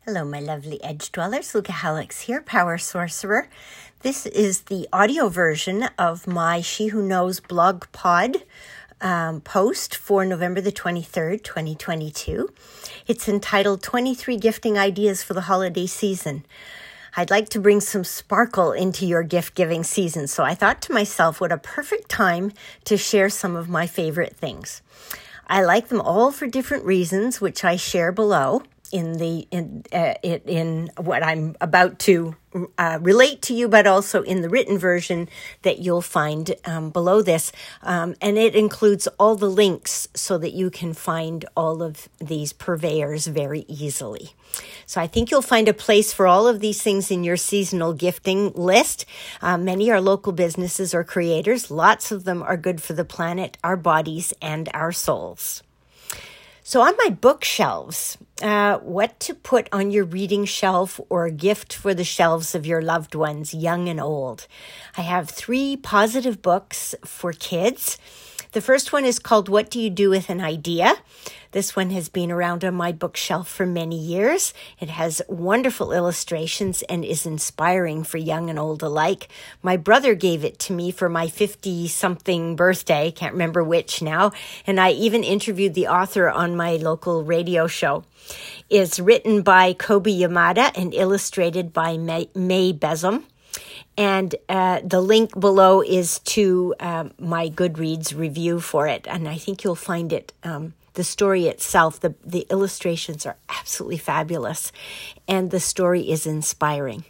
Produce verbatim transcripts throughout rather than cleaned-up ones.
Hello, my lovely edge dwellers. Luca Hallex here, Power Sorcerer. This is the audio version of my She Who Knows blog pod um, post for November the twenty-third, twenty twenty-two. It's entitled twenty-three Gifting Ideas for the Holiday Season. I'd like to bring some sparkle into your gift-giving season, so I thought to myself, what a perfect time to share some of my favorite things. I like them all for different reasons, which I share below in the in uh, in what I'm about to uh, relate to you, but also in the written version that you'll find um, below this. Um, and it includes all the links so that you can find all of these purveyors very easily. So I think you'll find a place for all of these things in your seasonal gifting list. Uh, many are local businesses or creators. Lots of them are good for the planet, our bodies, and our souls. So on my bookshelves, uh, what to put on your reading shelf or a gift for the shelves of your loved ones, young and old. I have three positive books for kids. The first one is called What Do You Do With an Idea? This one has been around on my bookshelf for many years. It has wonderful illustrations and is inspiring for young and old alike. My brother gave it to me for my fifty-something birthday, can't remember which now, and I even interviewed the author on my local radio show. It's written by Kobe Yamada and illustrated by May, May Besom. And uh, the link below is to um, my Goodreads review for it. And I think you'll find it, um, the story itself, the, the illustrations are absolutely fabulous. And the story is inspiring.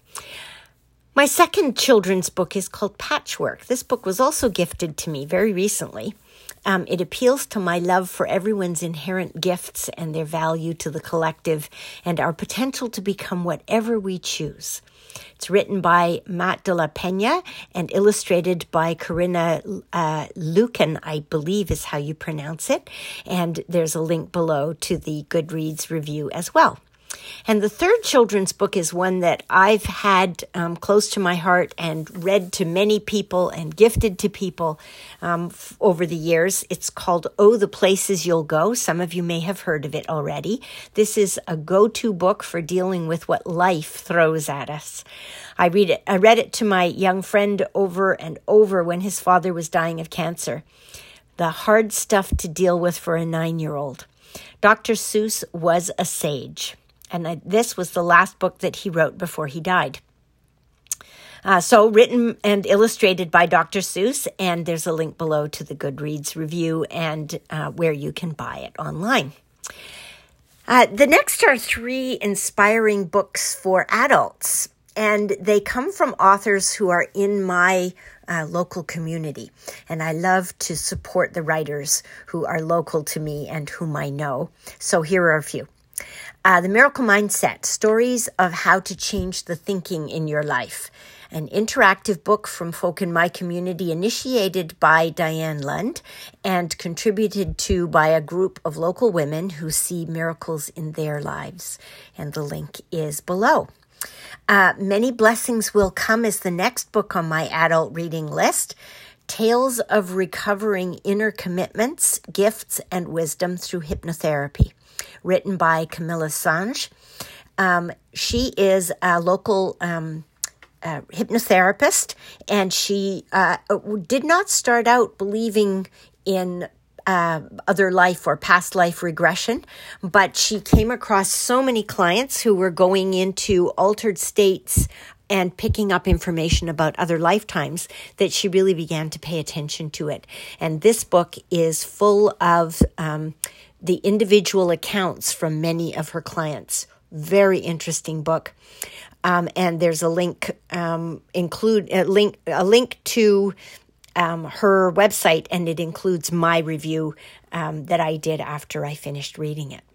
My second children's book is called Patchwork. This book was also gifted to me very recently. Um, it appeals to my love for everyone's inherent gifts and their value to the collective and our potential to become whatever we choose. It's written by Matt de la Peña and illustrated by Corinna uh, Lucan, I believe is how you pronounce it. And there's a link below to the Goodreads review as well. And the third children's book is one that I've had um, close to my heart and read to many people and gifted to people um, f- over the years. It's called Oh, the Places You'll Go. Some of you may have heard of it already. This is a go-to book for dealing with what life throws at us. I read it. I read it to my young friend over and over when his father was dying of cancer. The hard stuff to deal with for a nine-year-old. Doctor Seuss was a sage. And I, this was the last book that he wrote before he died. Uh, so written and illustrated by Doctor Seuss, and there's a link below to the Goodreads review and uh, where you can buy it online. Uh, the next are three inspiring books for adults, and they come from authors who are in my uh, local community. And I love to support the writers who are local to me and whom I know. So here are a few. Uh, the Miracle Mindset, Stories of How to Change the Thinking in Your Life. An interactive book from folk in my community initiated by Diane Lund and contributed to by a group of local women who see miracles in their lives. And the link is below. Uh, Many Blessings Will Come is the next book on my adult reading list. Tales of Recovering Inner Commitments, Gifts, and Wisdom Through Hypnotherapy. Written by Camilla Sange. Um, she is a local um, uh, hypnotherapist, and she uh, did not start out believing in uh, other life or past life regression, but she came across so many clients who were going into altered states and picking up information about other lifetimes that she really began to pay attention to it. And this book is full of um, the individual accounts from many of her clients. Very interesting book. Um, and there's a link, um, include a link, a link to um, her website, and it includes my review um, that I did after I finished reading it.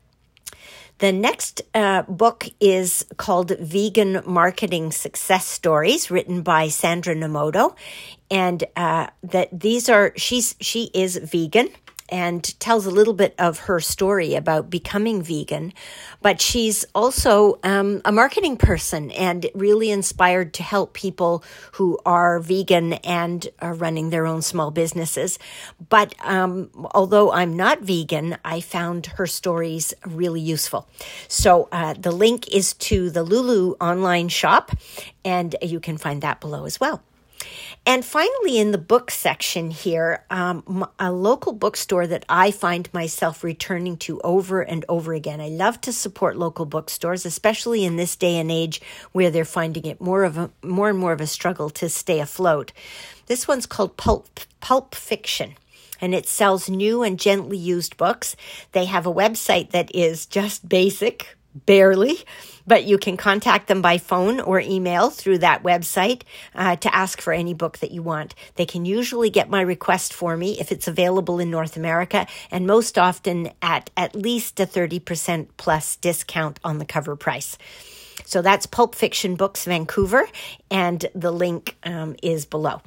The next uh, book is called Vegan Marketing Success Stories, written by Sandra Nomoto, and uh, that these are she's she is vegan. and tells a little bit of her story about becoming vegan. But she's also um, a marketing person and really inspired to help people who are vegan and are running their own small businesses. But um, although I'm not vegan, I found her stories really useful. So uh, the link is to the Lulu online shop, and you can find that below as well. And finally, in the book section here, um, a local bookstore that I find myself returning to over and over again. I love to support local bookstores, especially in this day and age where they're finding it more of a more and more of a struggle to stay afloat. This one's called Pulp Pulp Fiction, and it sells new and gently used books. They have a website that is just basic, barely, but you can contact them by phone or email through that website uh, to ask for any book that you want. They can usually get my request for me if it's available in North America, and most often at at least a thirty percent plus discount on the cover price. So that's Pulp Fiction Books Vancouver, and the link um, is below.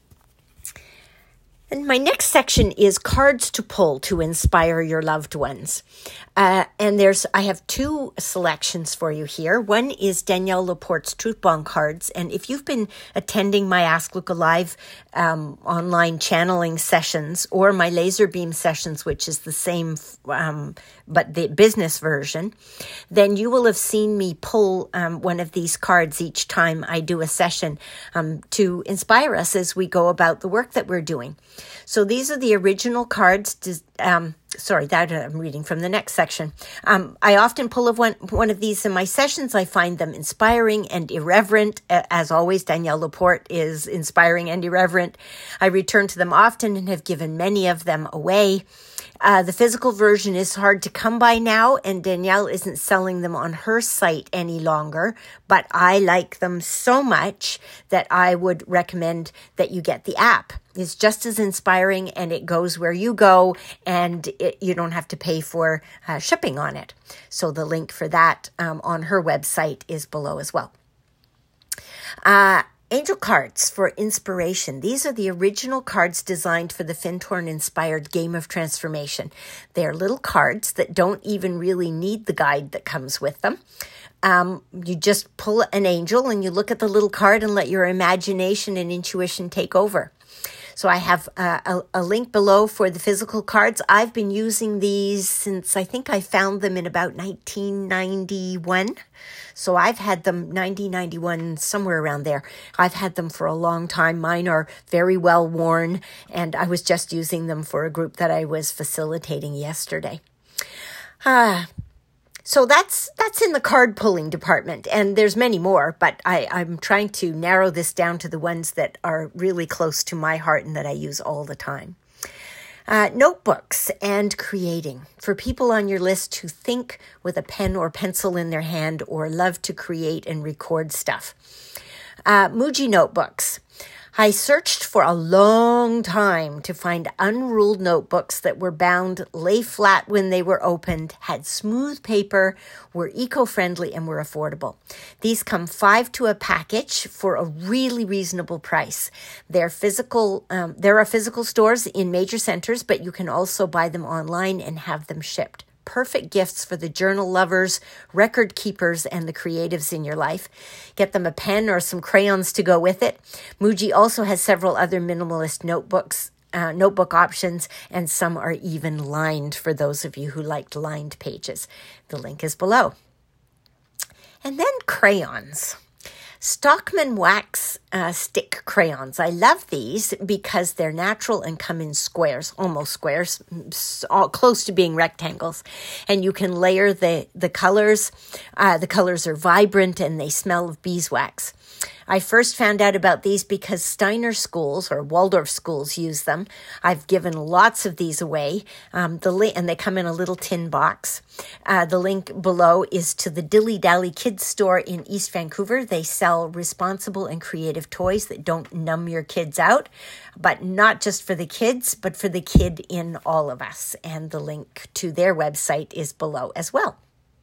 And my next section is cards to pull to inspire your loved ones. Uh, and there's, I have two selections for you here. One is Danielle Laporte's Truth Bomb cards. And if you've been attending my Ask Luca Live um, online channeling sessions or my laser beam sessions, which is the same, um, but the business version, then you will have seen me pull um, one of these cards each time I do a session um, to inspire us as we go about the work that we're doing. So these are the original cards. Um, sorry, that I'm reading from the next section. Um, I often pull of one, one of these in my sessions. I find them inspiring and irreverent. As always, Danielle Laporte is inspiring and irreverent. I return to them often and have given many of them away. Uh, the physical version is hard to come by now, and Danielle isn't selling them on her site any longer, but I like them so much that I would recommend that you get the app. It's just as inspiring, and it goes where you go, and it, you don't have to pay for uh, shipping on it. So the link for that um, on her website is below as well. Uh, Angel cards for inspiration. These are the original cards designed for the Fintorn-inspired Game of Transformation. They're little cards that don't even really need the guide that comes with them. Um, you just pull an angel and you look at the little card and let your imagination and intuition take over. So I have uh, a, a link below for the physical cards. I've been using these since I think I found them in about nineteen ninety-one. So I've had them ninety, ninety-one, somewhere around there. I've had them for a long time. Mine are very well worn, and I was just using them for a group that I was facilitating yesterday. Ah. Uh, So that's that's in the card pulling department, and there's many more, but I, I'm trying to narrow this down to the ones that are really close to my heart and that I use all the time. Uh, notebooks and creating. For people on your list who think with a pen or pencil in their hand or love to create and record stuff. Uh, Muji notebooks. I searched for a long time to find unruled notebooks that were bound, lay flat when they were opened, had smooth paper, were eco-friendly, and were affordable. These come five to a package for a really reasonable price. They're physical. Um, there are physical stores in major centers, but you can also buy them online and have them shipped. Perfect gifts for the journal lovers, record keepers, and the creatives in your life. Get them a pen or some crayons to go with it. Muji also has several other minimalist notebooks, uh, notebook options, and some are even lined for those of you who liked lined pages. The link is below. And then crayons. Stockman wax uh, stick crayons. I love these because they're natural and come in squares, almost squares, all close to being rectangles. And you can layer the, the colors. Uh, the colors are vibrant and they smell of beeswax. I first found out about these because Steiner schools or Waldorf schools use them. I've given lots of these away, um, the li- and they come in a little tin box. Uh, the link below is to the Dilly Dally Kids store in East Vancouver. They sell responsible and creative toys that don't numb your kids out, but not just for the kids, but for the kid in all of us. And the link to their website is below as well.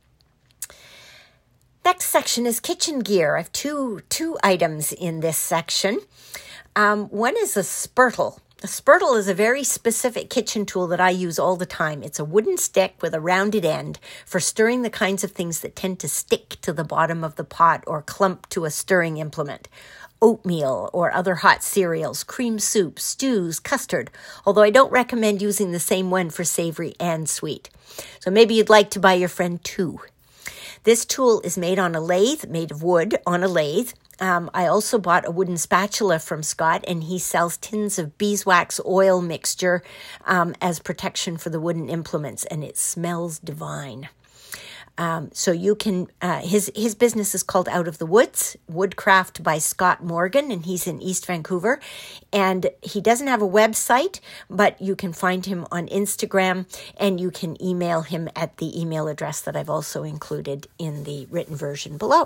Next section is kitchen gear. I have two two items in this section. Um, one is a spurtle. A spurtle is a very specific kitchen tool that I use all the time. It's a wooden stick with a rounded end for stirring the kinds of things that tend to stick to the bottom of the pot or clump to a stirring implement. Oatmeal or other hot cereals, cream soup, stews, custard, although I don't recommend using the same one for savory and sweet. So maybe you'd like to buy your friend two. This tool is made on a lathe, made of wood on a lathe. Um, I also bought a wooden spatula from Scott, and he sells tins of beeswax oil mixture um, as protection for the wooden implements, and it smells divine. Um, so you can, uh, his his business is called Out of the Woods, Woodcraft by Scott Morgan, and he's in East Vancouver. And he doesn't have a website, but you can find him on Instagram, and you can email him at the email address that I've also included in the written version below.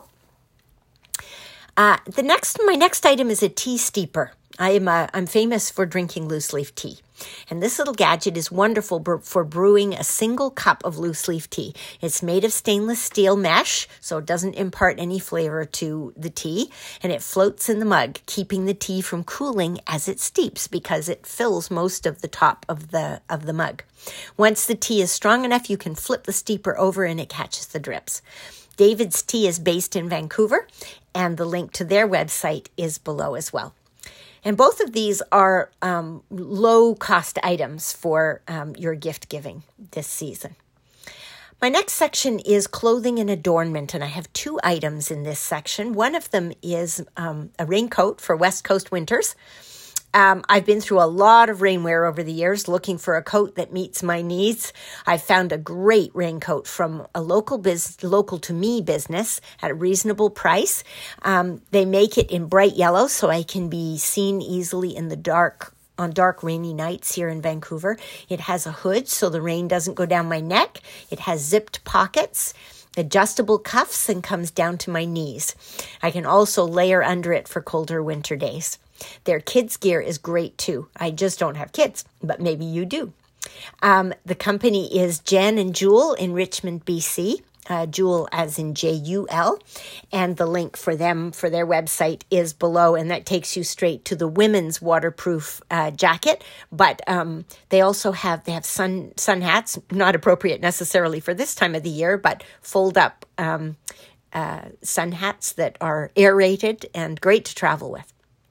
Uh, the next, my next item is a tea steeper. I am uh, I'm famous for drinking loose leaf tea. And this little gadget is wonderful bre- for brewing a single cup of loose leaf tea. It's made of stainless steel mesh, so it doesn't impart any flavor to the tea, and it floats in the mug, keeping the tea from cooling as it steeps because it fills most of the top of the of the mug. Once the tea is strong enough, you can flip the steeper over and it catches the drips. David's Tea is based in Vancouver, and the link to their website is below as well. And both of these are um, low-cost items for um, your gift giving this season. My next section is clothing and adornment, and I have two items in this section. One of them is um, a raincoat for West Coast winters. Um, I've been through a lot of rainwear over the years looking for a coat that meets my needs. I found a great raincoat from a local biz, local to me business at a reasonable price. Um, they make it in bright yellow so I can be seen easily in the dark on dark rainy nights here in Vancouver. It has a hood so the rain doesn't go down my neck. It has zipped pockets, adjustable cuffs, and comes down to my knees. I can also layer under it for colder winter days. Their kids' gear is great too. I just don't have kids, but maybe you do. Um, the company is Jan and Jewel in Richmond, B C. Uh, Jewel as in J U L. And the link for them, for their website, is below. And that takes you straight to the women's waterproof uh, jacket. But um, they also have, they have sun, sun hats, not appropriate necessarily for this time of the year, but fold up um, uh, sun hats that are aerated and great to travel with.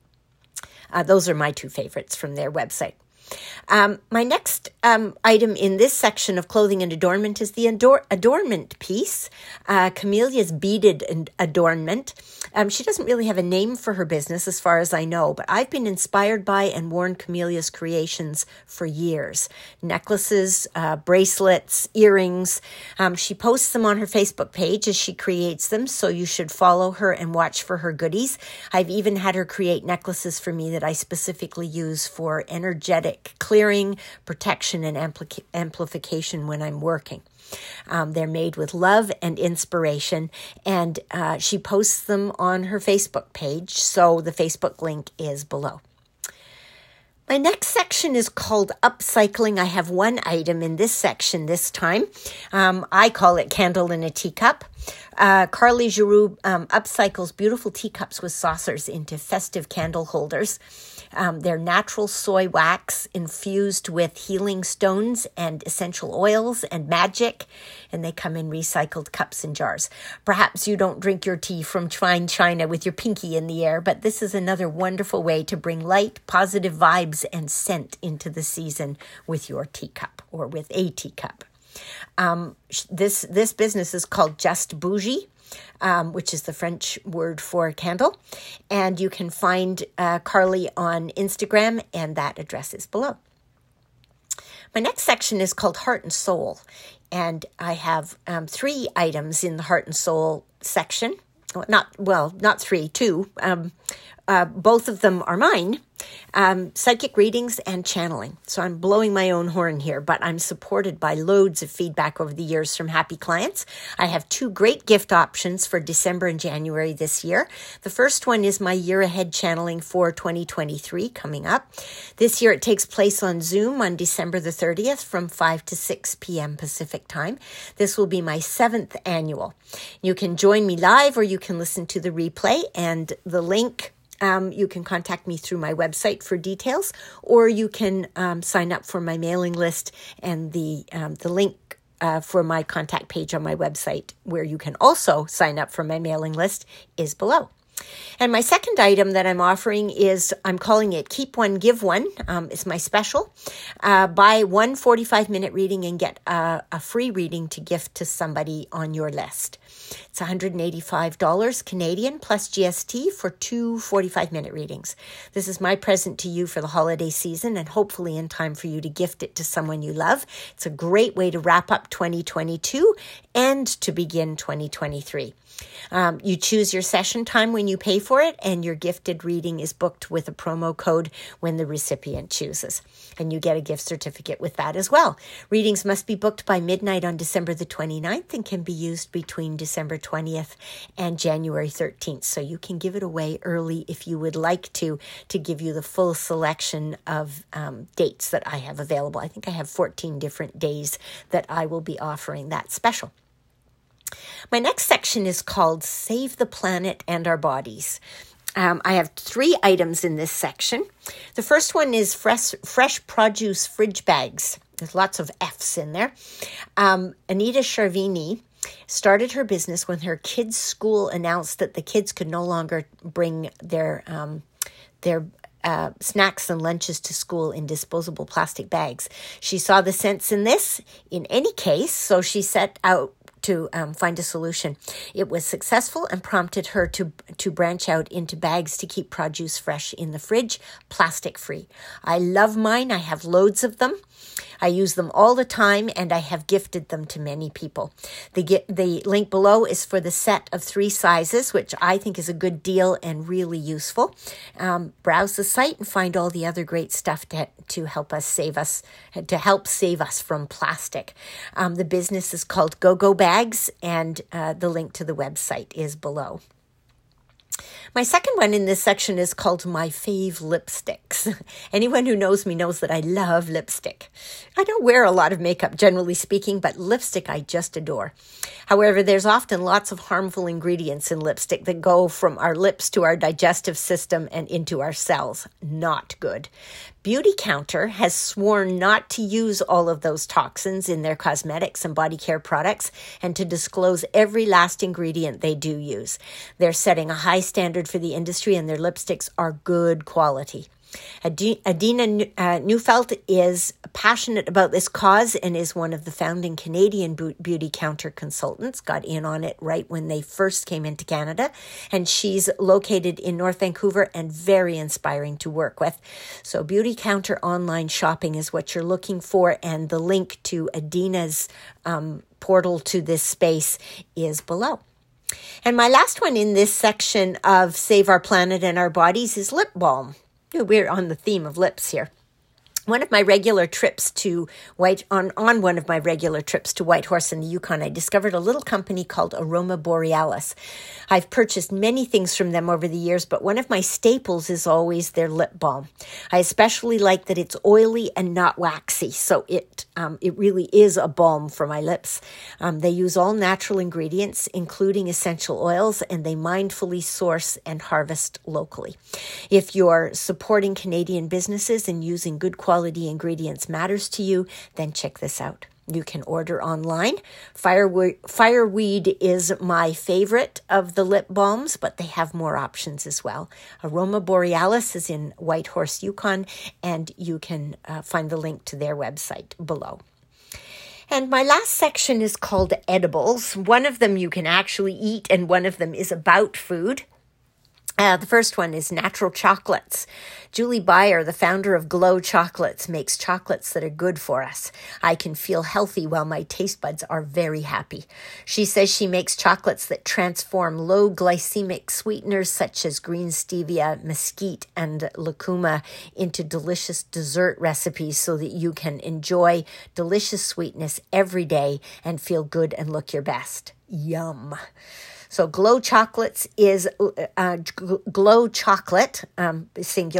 Uh, those are my two favorites from their website. Um, my next um, item in this section of clothing and adornment is the ador- adornment piece, uh, Camelia's beaded adornment. Um, she doesn't really have a name for her business as far as I know, but I've been inspired by and worn Camelia's creations for years. Necklaces, uh, bracelets, earrings. Um, she posts them on her Facebook page as she creates them, so you should follow her and watch for her goodies. I've even had her create necklaces for me that I specifically use for energetic clearing, protection, and ampli- amplification when I'm working. Um, they're made with love and inspiration, and uh, she posts them on her Facebook page, so the Facebook link is below. My next section is called upcycling. I have one item in this section this time. Um, I call it Candle in a Teacup. Uh, Carly Giroux um, upcycles beautiful teacups with saucers into festive candle holders. Um, they're natural soy wax infused with healing stones and essential oils and magic, and they come in recycled cups and jars. Perhaps you don't drink your tea from fine china with your pinky in the air, but this is another wonderful way to bring light, positive vibes and scent into the season with your teacup or with a teacup. Um, this this business is called Just Bougie, um, which is the French word for candle. And you can find uh, Carly on Instagram, and that address is below. My next section is called Heart and Soul. And I have um, three items in the Heart and Soul section. Not, well, not three, two. Um, uh, both of them are mine. Um, psychic readings and channeling. So I'm blowing my own horn here, but I'm supported by loads of feedback over the years from happy clients. I have two great gift options for December and January this year. The first one is my year ahead channeling for twenty twenty-three coming up. This year it takes place on Zoom on December the thirtieth from five to six p.m. Pacific time. This will be my seventh annual. You can join me live or you can listen to the replay, and the link um, you can contact me through my website for details, or you can um, sign up for my mailing list, and the um, the link uh, for my contact page on my website, where you can also sign up for my mailing list, is below. And my second item that I'm offering is, I'm calling it Keep One, Give One. Um, it's my special. Uh, buy one forty-five minute reading and get a, a free reading to gift to somebody on your list. It's one hundred eighty-five dollars Canadian plus G S T for two forty-five minute readings. This is my present to you for the holiday season, and hopefully in time for you to gift it to someone you love. It's a great way to wrap up twenty twenty-two and to begin twenty twenty-three. Um, you choose your session time when you pay for it, and your gifted reading is booked with a promo code when the recipient chooses. And you get a gift certificate with that as well. Readings must be booked by midnight on December the twenty-ninth and can be used between December twentieth and January thirteenth. So you can give it away early if you would like to, to give you the full selection of um, dates that I have available. I think I have fourteen different days that I will be offering that special. My next section is called Save the Planet and Our Bodies. Um, I have three items in this section. The first one is fresh, fresh produce fridge bags. There's lots of F's in there. Um, Anita Charvini started her business when her kids' school announced that the kids could no longer bring their um, their uh, snacks and lunches to school in disposable plastic bags. She saw the sense in this in any case, so she set out to um, find a solution. It was successful and prompted her to to branch out into bags to keep produce fresh in the fridge, plastic free. I love mine. I have loads of them. I use them all the time, and I have gifted them to many people. The, the link below is for the set of three sizes, which I think is a good deal and really useful. Um, browse the site and find all the other great stuff to, to help us save us, to help save us from plastic. Um, the business is called Go Go Bags, and uh, the link to the website is below. My second one in this section is called My Fave Lipsticks. Anyone who knows me knows that I love lipstick. I don't wear a lot of makeup, generally speaking, but lipstick I just adore. However, there's often lots of harmful ingredients in lipstick that go from our lips to our digestive system and into our cells. Not good. Beauty Counter has sworn not to use all of those toxins in their cosmetics and body care products, and to disclose every last ingredient they do use. They're setting a high standard for the industry, and their lipsticks are good quality. Adina uh, Neufeld is passionate about this cause and is one of the founding Canadian Beauty Counter consultants, got in on it right when they first came into Canada, and she's located in North Vancouver and very inspiring to work with. So Beauty Counter online shopping is what you're looking for, and the link to Adina's um, portal to this space is below. And my last one in this section of Save Our Planet and Our Bodies is lip balm. We're on the theme of lips here. One of my regular trips to White on, on one of my regular trips to Whitehorse in the Yukon, I discovered a little company called Aroma Borealis. I've purchased many things from them over the years, but one of my staples is always their lip balm. I especially like that it's oily and not waxy, so it um, it really is a balm for my lips. Um, they use all natural ingredients, including essential oils, and they mindfully source and harvest locally. If you're supporting Canadian businesses and using good quality Quality ingredients matters to you, then check this out. You can order online. Fireweed, Fireweed is my favorite of the lip balms, but they have more options as well. Aroma Borealis is in Whitehorse, Yukon, and you can uh, find the link to their website below. And my last section is called edibles. One of them you can actually eat, and one of them is about food. Uh, the first one is natural chocolates. Julie Beyer, the founder of Glow Chocolates, makes chocolates that are good for us. I can feel healthy while my taste buds are very happy. She says she makes chocolates that transform low glycemic sweeteners such as green stevia, mesquite, and lucuma into delicious dessert recipes so that you can enjoy delicious sweetness every day and feel good and look your best. Yum. So Glow Chocolates is uh, Glow Chocolate, um, singular,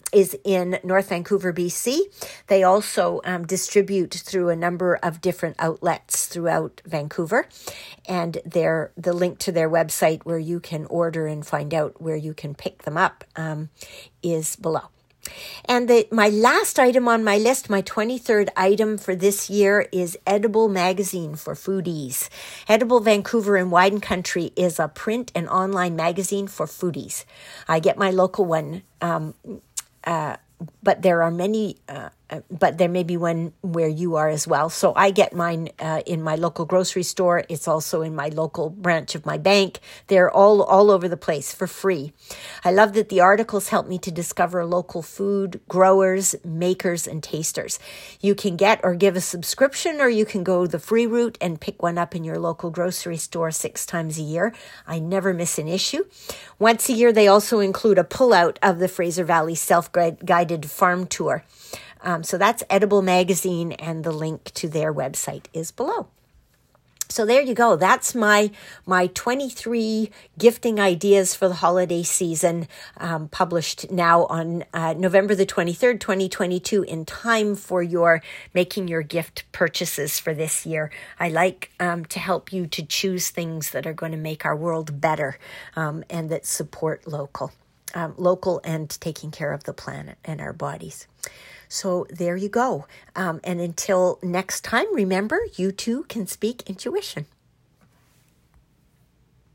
is in North Vancouver, B C. They also um, distribute through a number of different outlets throughout Vancouver. And their, the link to their website where you can order and find out where you can pick them up um, is below. And the, my last item on my list, my twenty-third item for this year, is Edible Magazine for Foodies. Edible Vancouver and Wine Country is a print and online magazine for foodies. I get my local one, um, uh, but there are many, uh, uh, but there may be one where you are as well. So I get mine uh, in my local grocery store. It's also in my local branch of my bank. They're all, all over the place for free. I love that the articles help me to discover local food, growers, makers, and tasters. You can get or give a subscription, or you can go the free route and pick one up in your local grocery store six times a year. I never miss an issue. Once a year, they also include a pullout of the Fraser Valley Self-Guided Farm Tour. Um, so that's Edible Magazine, and the link to their website is below. So there you go. That's my my twenty-three gifting ideas for the holiday season, um, published now on uh, November the twenty-third, twenty twenty-two, in time for your making your gift purchases for this year. I like um, to help you to choose things that are going to make our world better um, and that support local, um, local and taking care of the planet and our bodies. So there you go. Um, and until next time, remember, you too can speak intuition.